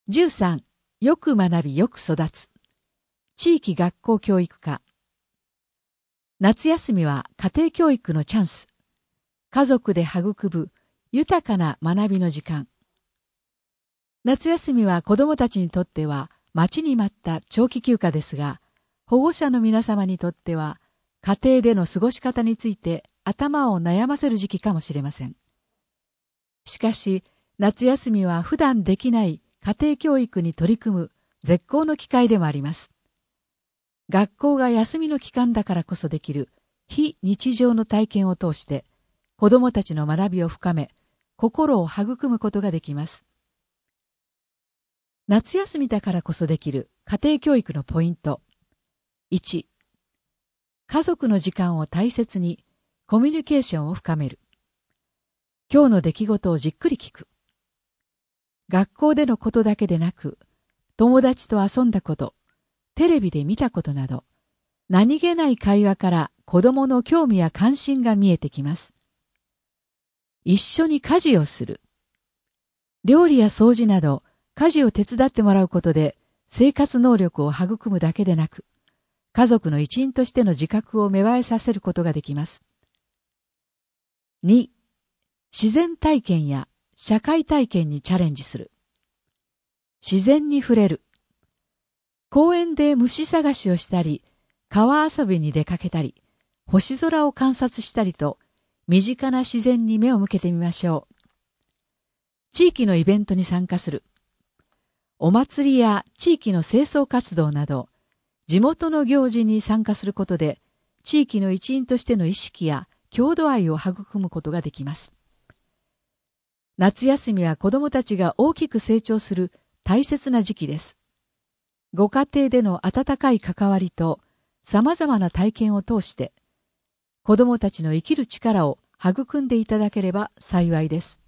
13、よく学びよく育つ。地域学校教育科。夏休みは家庭教育のチャンス。家族で育む豊かな学びの時間。夏休みは子どもたちにとっては待ちに待った長期休暇ですが、保護者の皆様にとっては家庭での過ごし方について頭を悩ませる時期かもしれません。しかし、夏休みは普段できない家庭教育に取り組む絶好の機会でもあります。学校が休みの期間だからこそできる非日常の体験を通して、子どもたちの学びを深め、心を育むことができます。夏休みだからこそできる家庭教育のポイント。1、家族の時間を大切にコミュニケーションを深める。今日の出来事をじっくり聞く。学校でのことだけでなく、友達と遊んだこと、テレビで見たことなど、何気ない会話から子供の興味や関心が見えてきます。一緒に家事をする。料理や掃除など、家事を手伝ってもらうことで、生活能力を育むだけでなく、家族の一員としての自覚を芽生えさせることができます。2、自然体験や社会体験にチャレンジする。自然に触れる。公園で虫探しをしたり、川遊びに出かけたり、星空を観察したりと、身近な自然に目を向けてみましょう。地域のイベントに参加する。お祭りや地域の清掃活動など、地元の行事に参加することで、地域の一員としての意識や郷土愛を育むことができます。夏休みは子どもたちが大きく成長する大切な時期です。ご家庭での温かい関わりと様々な体験を通して、子どもたちの生きる力を育んでいただければ幸いです。